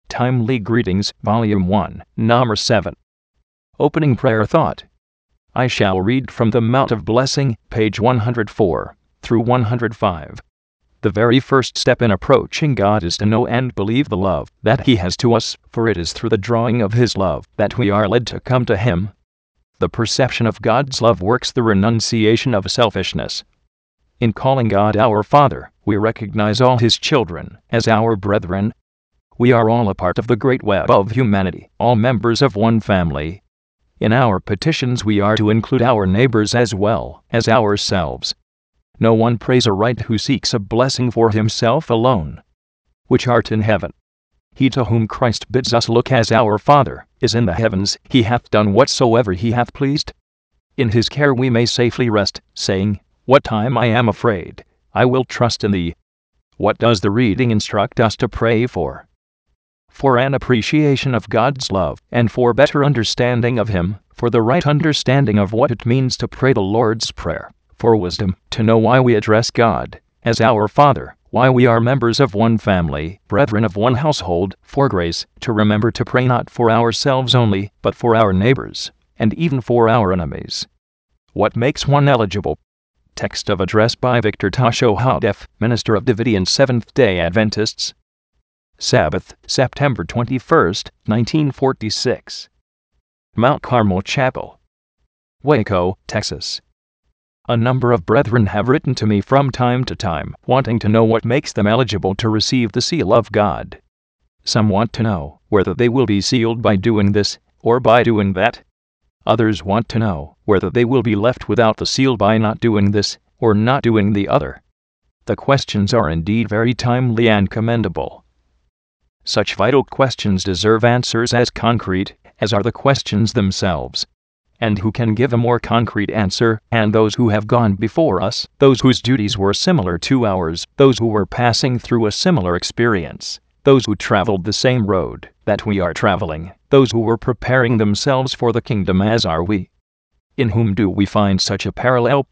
Timely Greetings, Volume 1, Number 7. Opening Prayer Thought. I shall read from the Mount of Blessing, page 104 through 105. The very first step in approaching God is to know and believe the love that He has to us, for it is through the drawing of His love that we are led to come to Him. The perception of God's love works the renunciation of selfishness. In calling God our Father, we recognize all His children as our brethren. We are all a part of the great web of humanity, all members of one family. In our petitions we are to include our neighbors as well as ourselves. No one prays aright who seeks a blessing for himself alone. Which art in heaven. He to whom Christ bids us look as our Father is in the heavens, He hath done whatsoever He hath pleased. In His care we may safely rest, saying, What time I am afraid, I will trust in Thee. What does the reading instruct us to pray for? For an appreciation of God's love, and for better understanding of Him, for the right understanding of what it means to pray the Lord's Prayer, for wisdom, to know why we address God as our Father, why we are members of one family, brethren of one household, for grace, to remember to pray not for ourselves only, but for our neighbors, and even for our enemies. What makes one eligible? Text of address by Victor Tasho Hadef, Minister of Davidian Seventh-day Adventists. Sabbath, September 21, 1946. Mount Carmel Chapel, Waco, Texas. A number of brethren have written to me from time to time, wanting to know what makes them eligible to receive the seal of God. Some want to know whether they will be sealed by doing this, or by doing that. Others want to know whether they will be left without the seal by not doing this, or not doing the other. The questions are indeed very timely and commendable. Such vital questions deserve answers as concrete as are the questions themselves. And who can give a more concrete answer, and those who have gone before us, those whose duties were similar to ours, those who were passing through a similar experience, those who traveled the same road that we are traveling, those who were preparing themselves for the kingdom as are we. In whom do we find such a parallel?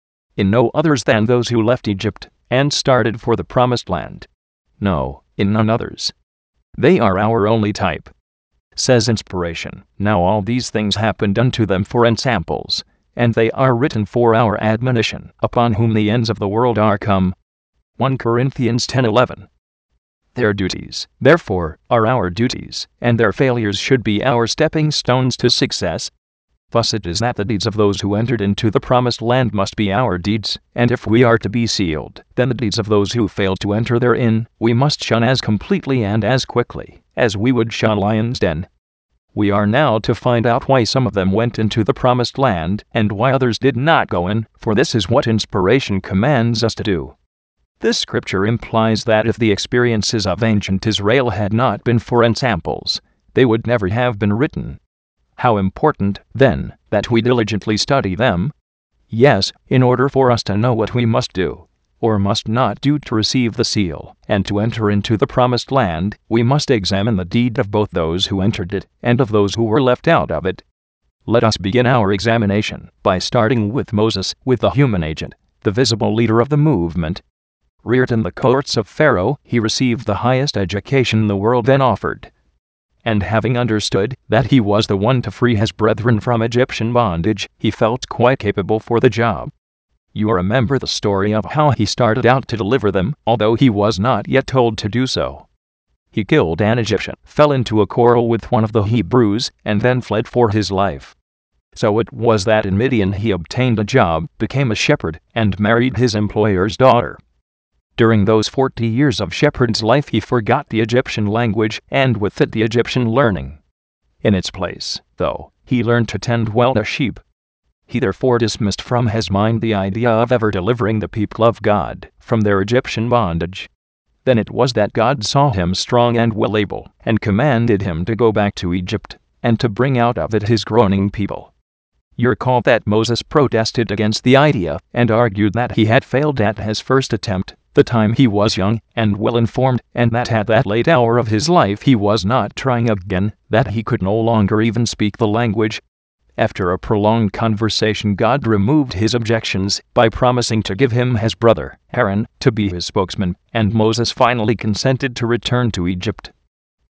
In no others than those who left Egypt and started for the promised land. No, in none others. They are our only type. Says Inspiration, Now all these things happened unto them for ensamples, and they are written for our admonition, upon whom the ends of the world are come. 1 Corinthians 10:11. Their duties, therefore, are our duties, and their failures should be our stepping stones to success. Thus it is that the deeds of those who entered into the promised land must be our deeds, and if we are to be sealed, then the deeds of those who failed to enter therein, we must shun as completely and as quickly as we would shun lion's den. We are now to find out why some of them went into the promised land, and why others did not go in, for this is what Inspiration commands us to do. This scripture implies that if the experiences of ancient Israel had not been for ensamples, they would never have been written. How important, then, that we diligently study them? Yes, in order for us to know what we must do, or must not do to receive the seal, and to enter into the promised land, we must examine the deed of both those who entered it, and of those who were left out of it. Let us begin our examination by starting with Moses, with the human agent, the visible leader of the movement. Reared in the courts of Pharaoh, he received the highest education the world then offered. And having understood that he was the one to free his brethren from Egyptian bondage, he felt quite capable for the job. You remember the story of how he started out to deliver them, although he was not yet told to do so. He killed an Egyptian, fell into a quarrel with one of the Hebrews, and then fled for his life. So it was that in Midian he obtained a job, became a shepherd, and married his employer's daughter. During those 40 years of shepherd's life he forgot the Egyptian language, and with it the Egyptian learning. In its place, though, he learned to tend well the sheep. He therefore dismissed from his mind the idea of ever delivering the people of God from their Egyptian bondage. Then it was that God saw him strong and well able, and commanded him to go back to Egypt, and to bring out of it his groaning people. You recall that Moses protested against the idea, and argued that he had failed at his first attempt, the time he was young and well informed, and that at that late hour of his life he was not trying again, that he could no longer even speak the language. After a prolonged conversation, God removed his objections by promising to give him his brother, Aaron, to be his spokesman, and Moses finally consented to return to Egypt.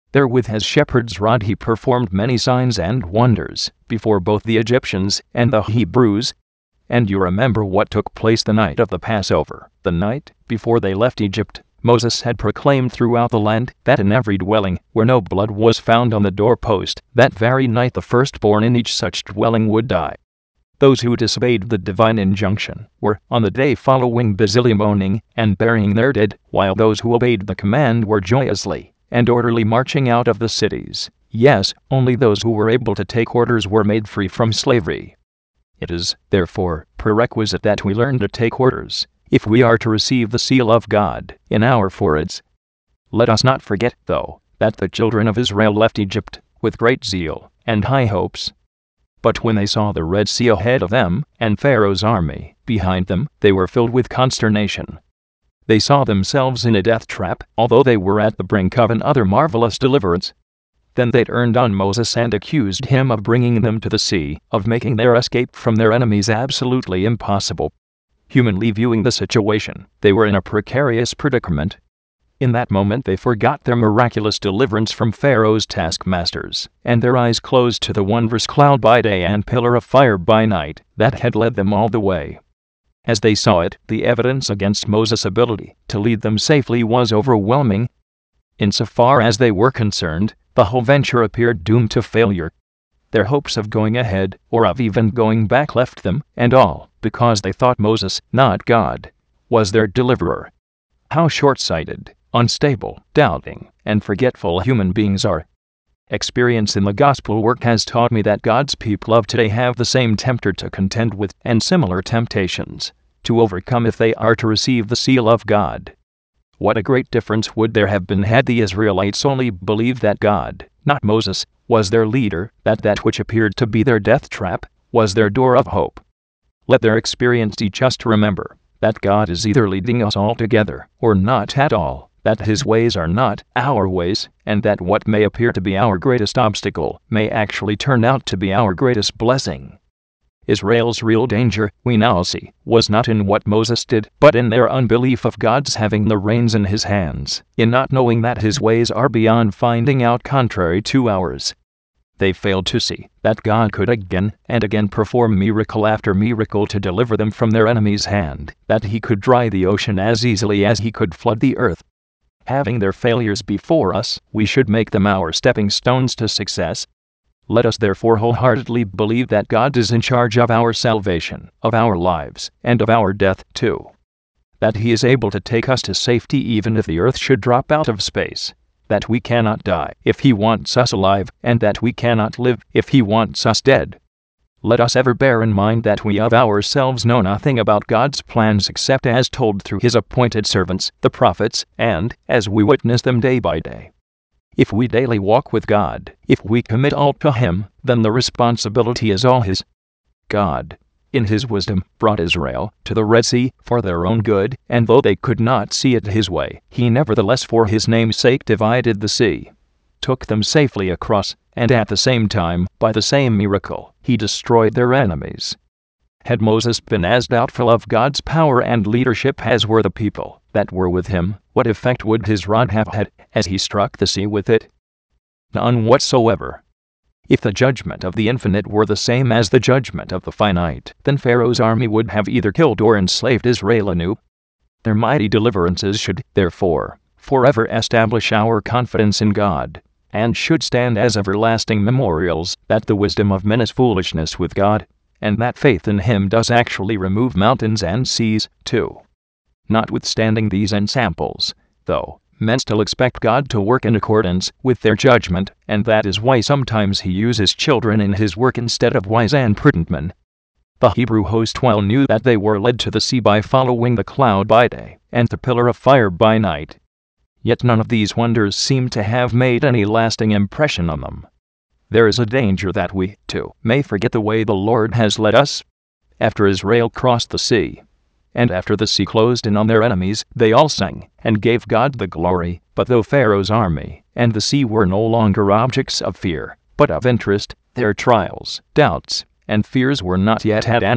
Therewith his shepherd's rod he performed many signs and wonders before both the Egyptians and the Hebrews. And you remember what took place the night of the Passover, the night before they left Egypt. Moses had proclaimed throughout the land that in every dwelling where no blood was found on the doorpost, that very night the firstborn in each such dwelling would die. Those who disobeyed the divine injunction were, on the day following, busily mourning and burying their dead, while those who obeyed the command were joyously and orderly marching out of the cities. Yes, only those who were able to take orders were made free from slavery. It is, therefore, prerequisite that we learn to take orders, if we are to receive the seal of God in our foreheads. Let us not forget, though, that the children of Israel left Egypt with great zeal and high hopes. But when they saw the Red Sea ahead of them, and Pharaoh's army behind them, they were filled with consternation. They saw themselves in a death trap, although they were at the brink of another marvelous deliverance. Then they turned on Moses and accused him of bringing them to the sea, of making their escape from their enemies absolutely impossible. Humanly viewing the situation, they were in a precarious predicament. In that moment they forgot their miraculous deliverance from Pharaoh's taskmasters, and their eyes closed to the wondrous cloud by day and pillar of fire by night that had led them all the way. As they saw it, the evidence against Moses' ability to lead them safely was overwhelming. Insofar as they were concerned, the whole venture appeared doomed to failure. Their hopes of going ahead, or of even going back, left them, and all because they thought Moses, not God, was their deliverer. How short-sighted, unstable, doubting, and forgetful human beings are. Experience in the gospel work has taught me that God's people of today have the same tempter to contend with, and similar temptations to overcome if they are to receive the seal of God. What a great difference would there have been had the Israelites only believed that God, not Moses, was their leader, that which appeared to be their death trap was their door of hope. Let their experience teach us to remember that God is either leading us altogether or not at all, that His ways are not our ways, and that what may appear to be our greatest obstacle may actually turn out to be our greatest blessing. Israel's real danger, we now see, was not in what Moses did, but in their unbelief of God's having the reins in His hands, in not knowing that His ways are beyond finding out contrary to ours. They failed to see that God could again and again perform miracle after miracle to deliver them from their enemy's hand, that He could dry the ocean as easily as He could flood the earth. Having their failures before us, we should make them our stepping stones to success. Let us therefore wholeheartedly believe that God is in charge of our salvation, of our lives, and of our death too. That He is able to take us to safety even if the earth should drop out of space. That we cannot die if He wants us alive, and that we cannot live if He wants us dead. Let us ever bear in mind that we of ourselves know nothing about God's plans except as told through His appointed servants, the prophets, and as we witness them day by day. If we daily walk with God, if we commit all to Him, then the responsibility is all His. God, in His wisdom, brought Israel to the Red Sea for their own good, and though they could not see it His way, He nevertheless for His name's sake divided the sea, took them safely across, and at the same time, by the same miracle, He destroyed their enemies. Had Moses been as doubtful of God's power and leadership as were the people that were with him, what effect would his rod have had as he struck the sea with it? None whatsoever. If the judgment of the infinite were the same as the judgment of the finite, then Pharaoh's army would have either killed or enslaved Israel anew. Their mighty deliverances should, therefore, forever establish our confidence in God, and should stand as everlasting memorials that the wisdom of men is foolishness with God, and that faith in Him does actually remove mountains and seas, too. Notwithstanding these ensamples, though, men still expect God to work in accordance with their judgment, and that is why sometimes He uses children in His work instead of wise and prudent men. The Hebrew host well knew that they were led to the sea by following the cloud by day, and the pillar of fire by night. Yet none of these wonders seem to have made any lasting impression on them. There is a danger that we, too, may forget the way the Lord has led us. After Israel crossed the sea, and after the sea closed in on their enemies, they all sang, and gave God the glory. But though Pharaoh's army and the sea were no longer objects of fear, but of interest, their trials, doubts, and fears were not yet at an end.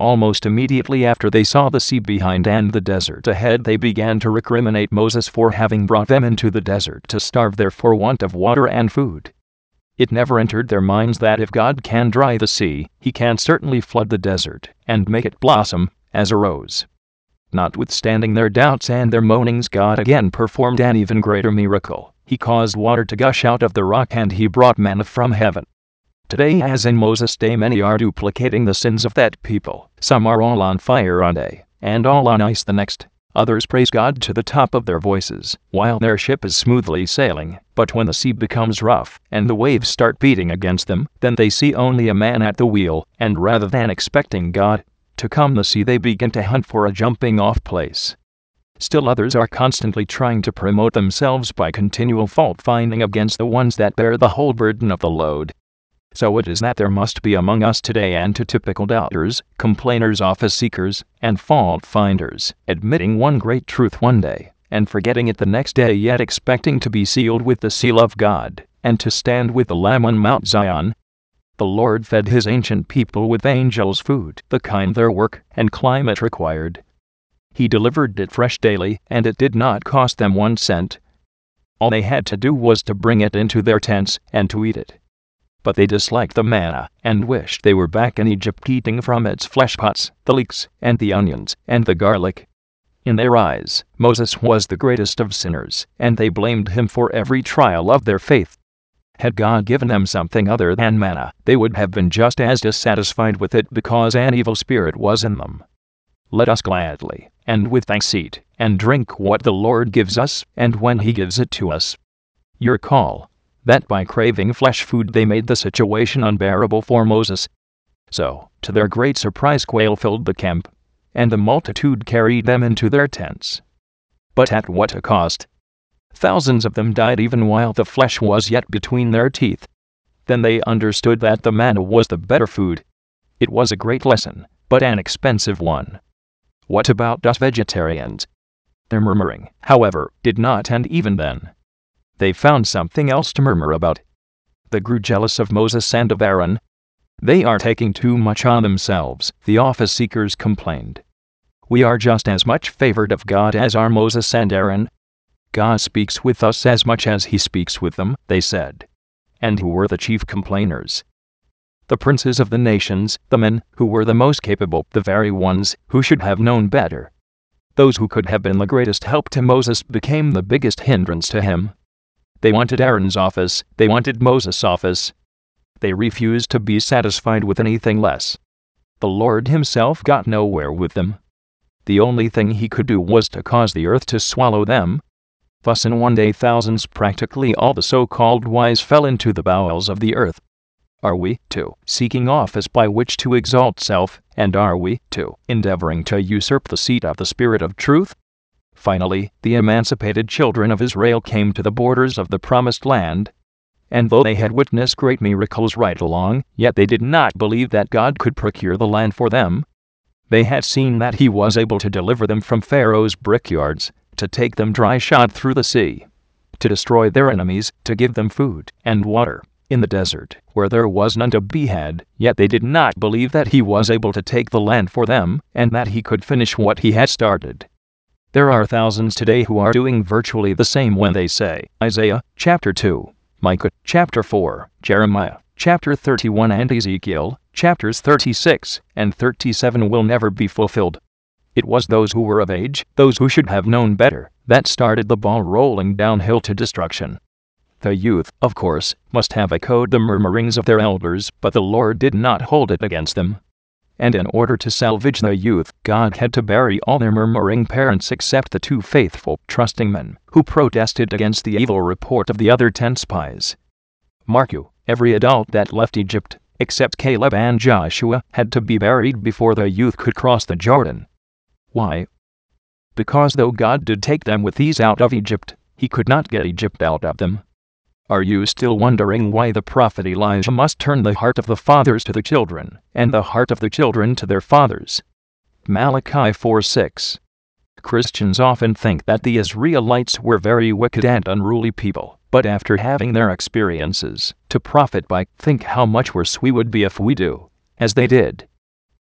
Almost immediately after they saw the sea behind and the desert ahead, they began to recriminate Moses for having brought them into the desert to starve there for want of water and food. It never entered their minds that if God can dry the sea, He can certainly flood the desert and make it blossom as a rose. Notwithstanding their doubts and their moanings, God again performed an even greater miracle. He caused water to gush out of the rock and He brought manna from heaven. Today, as in Moses' day, many are duplicating the sins of that people. Some are all on fire one day, and all on ice the next. Others praise God to the top of their voices, while their ship is smoothly sailing. But when the sea becomes rough, and the waves start beating against them, then they see only a man at the wheel, and rather than expecting God to calm the sea, they begin to hunt for a jumping-off place. Still others are constantly trying to promote themselves by continual fault-finding against the ones that bear the whole burden of the load. So it is that there must be among us today antitypical doubters, complainers, office seekers, and fault-finders, admitting one great truth one day, and forgetting it the next day, yet expecting to be sealed with the seal of God, and to stand with the Lamb on Mount Zion. The Lord fed His ancient people with angels' food, the kind their work and climate required. He delivered it fresh daily, and it did not cost them 1 cent. All they had to do was to bring it into their tents and to eat it. But they disliked the manna, and wished they were back in Egypt, eating from its flesh pots, the leeks, and the onions, and the garlic. In their eyes, Moses was the greatest of sinners, and they blamed him for every trial of their faith. Had God given them something other than manna, they would have been just as dissatisfied with it because an evil spirit was in them. Let us gladly, and with thanks, eat and drink what the Lord gives us, and when He gives it to us. You recall that by craving flesh food they made the situation unbearable for Moses. So, to their great surprise, quail filled the camp, and the multitude carried them into their tents. But at what a cost! Thousands of them died even while the flesh was yet between their teeth. Then they understood that the manna was the better food. It was a great lesson, but an expensive one. What about us vegetarians? Their murmuring, however, did not end even then. They found something else to murmur about. They grew jealous of Moses and of Aaron. They are taking too much on themselves, the office seekers complained. We are just as much favored of God as are Moses and Aaron. God speaks with us as much as He speaks with them, they said. And who were the chief complainers? The princes of the nations, the men who were the most capable, the very ones who should have known better. Those who could have been the greatest help to Moses became the biggest hindrance to him. They wanted Aaron's office, they wanted Moses' office. They refused to be satisfied with anything less. The Lord Himself got nowhere with them. The only thing He could do was to cause the earth to swallow them. Thus in one day thousands, practically all the so-called wise, fell into the bowels of the earth. Are we, too, seeking office by which to exalt self, and are we, too, endeavoring to usurp the seat of the Spirit of truth? Finally, the emancipated children of Israel came to the borders of the Promised Land. And though they had witnessed great miracles right along, yet they did not believe that God could procure the land for them. They had seen that He was able to deliver them from Pharaoh's brickyards, to take them dry shod through the sea, to destroy their enemies, to give them food and water in the desert, where there was none to be had, yet they did not believe that He was able to take the land for them, and that He could finish what He had started. There are thousands today who are doing virtually the same when they say, Isaiah, chapter 2, Micah, chapter 4, Jeremiah, chapter 31 and Ezekiel, chapters 36 and 37 will never be fulfilled. It was those who were of age, those who should have known better, that started the ball rolling downhill to destruction. The youth, of course, must have echoed the murmurings of their elders, but the Lord did not hold it against them. And in order to salvage the youth, God had to bury all their murmuring parents except the 2 faithful, trusting men, who protested against the evil report of the other 10 spies. Mark you, every adult that left Egypt, except Caleb and Joshua, had to be buried before the youth could cross the Jordan. Why? Because though God did take them with ease out of Egypt, He could not get Egypt out of them. Are you still wondering why the prophet Elijah must turn the heart of the fathers to the children, and the heart of the children to their fathers? Malachi 4:6. Christians often think that the Israelites were very wicked and unruly people, but after having their experiences to profit by, think how much worse we would be if we do as they did.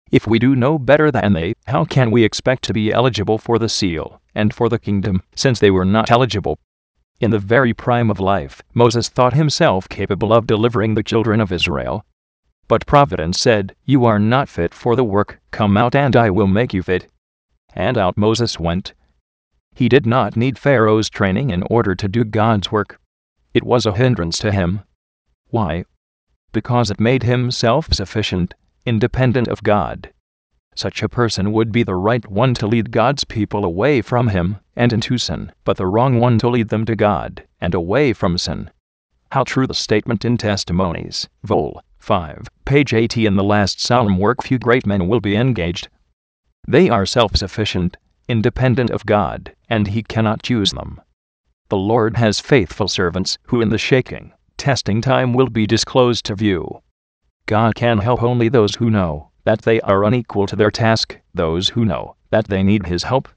If we do no better than they, how can we expect to be eligible for the seal and for the kingdom, since they were not eligible? In the very prime of life, Moses thought himself capable of delivering the children of Israel. But Providence said, "You are not fit for the work, come out and I will make you fit." And out Moses went. He did not need Pharaoh's training in order to do God's work. It was a hindrance to him. Why? Because it made him self-sufficient, independent of God. Such a person would be the right one to lead God's people away from him and into sin, but the wrong one to lead them to God and away from sin. How true the statement in Testimonies, Vol. 5, page 80 in the last solemn work, few great men will be engaged. They are self-sufficient, independent of God, and He cannot use them. The Lord has faithful servants who in the shaking, testing time will be disclosed to view. God can help only those who know that they are unequal to their task, those who know that they need His help.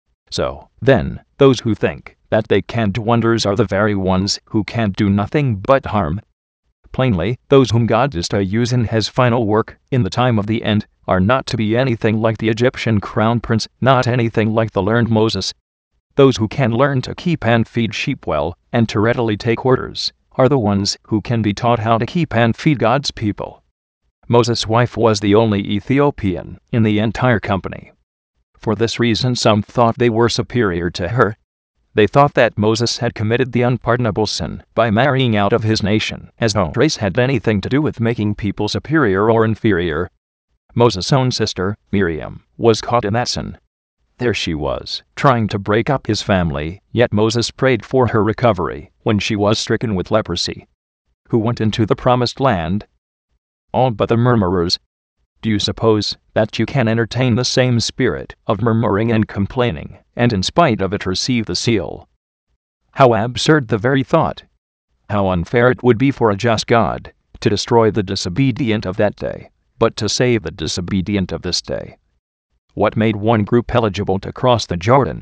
So, then, those who think that they can do wonders are the very ones who can't do nothing but harm. Plainly, those whom God is to use in His final work, in the time of the end, are not to be anything like the Egyptian crown prince, not anything like the learned Moses. Those who can learn to keep and feed sheep well, and to readily take orders, are the ones who can be taught how to keep and feed God's people. Moses' wife was the only Ethiopian in the entire company. For this reason some thought they were superior to her. They thought that Moses had committed the unpardonable sin by marrying out of his nation, as though race had anything to do with making people superior or inferior. Moses' own sister, Miriam, was caught in that sin. There she was, trying to break up his family, yet Moses prayed for her recovery when she was stricken with leprosy. Who went into the promised land? All but the murmurers. Do you suppose that you can entertain the same spirit of murmuring and complaining, and in spite of it receive the seal? How absurd the very thought! How unfair it would be for a just God to destroy the disobedient of that day, but to save the disobedient of this day. What made one group eligible to cross the Jordan?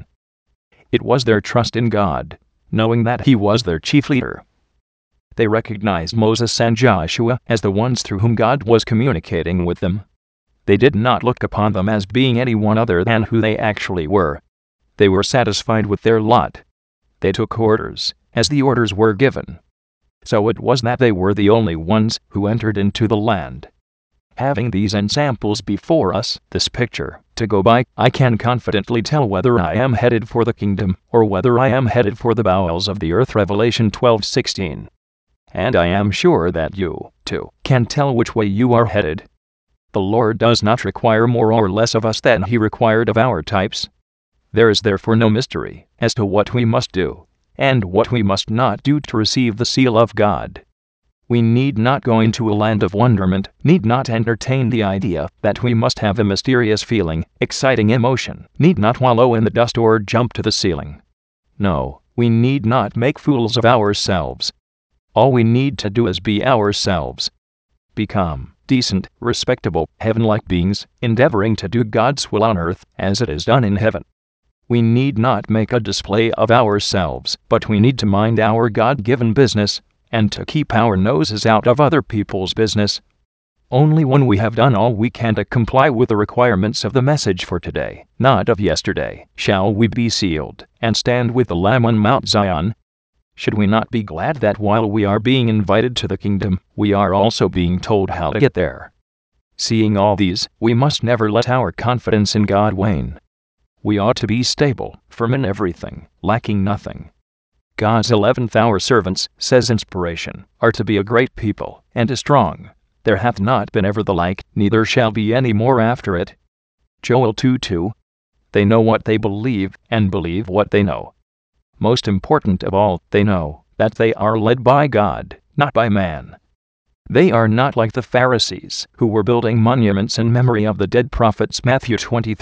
It was their trust in God, knowing that He was their chief leader. They recognized Moses and Joshua as the ones through whom God was communicating with them. They did not look upon them as being anyone other than who they actually were. They were satisfied with their lot. They took orders, as the orders were given. So it was that they were the only ones who entered into the land. Having these ensamples before us, this picture, to go by, I can confidently tell whether I am headed for the kingdom, or whether I am headed for the bowels of the earth. Revelation 12:16. And I am sure that you, too, can tell which way you are headed. The Lord does not require more or less of us than He required of our types. There is therefore no mystery as to what we must do, and what we must not do to receive the seal of God. We need not go into a land of wonderment, need not entertain the idea that we must have a mysterious feeling, exciting emotion, need not wallow in the dust or jump to the ceiling. No, we need not make fools of ourselves. All we need to do is be ourselves. Become decent, respectable, heaven-like beings, endeavoring to do God's will on earth as it is done in heaven. We need not make a display of ourselves, but we need to mind our God-given business, and to keep our noses out of other people's business. Only when we have done all we can to comply with the requirements of the message for today, not of yesterday, shall we be sealed, and stand with the Lamb on Mount Zion. Should we not be glad that while we are being invited to the kingdom, we are also being told how to get there? Seeing all these, we must never let our confidence in God wane. We ought to be stable, firm in everything, lacking nothing. God's 11th hour servants, says inspiration, are to be a great people, and a strong. There hath not been ever the like, neither shall be any more after it. Joel 2:2. They know what they believe, and believe what they know. Most important of all, they know that they are led by God, not by man. They are not like the Pharisees, who were building monuments in memory of the dead prophets, Matthew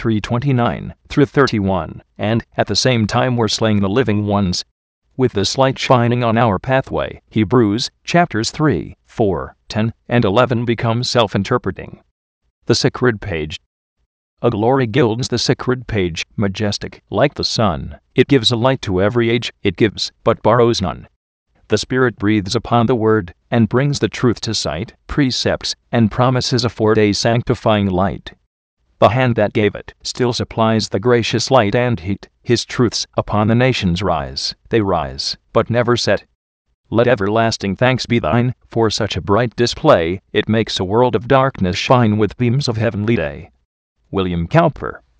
23:29-31, and, at the same time were slaying the living ones. With this light shining on our pathway, Hebrews, chapters 3, 4, 10, and 11 become self-interpreting. The sacred page. A glory gilds the sacred page, majestic, like the sun. It gives a light to every age, it gives, but borrows none. The Spirit breathes upon the Word, and brings the truth to sight, precepts, and promises afford a sanctifying light. The hand that gave it still supplies the gracious light and heat. His truths upon the nations rise. They rise, but never set. Let everlasting thanks be thine for such a bright display. It makes a world of darkness shine with beams of heavenly day. William Cowper.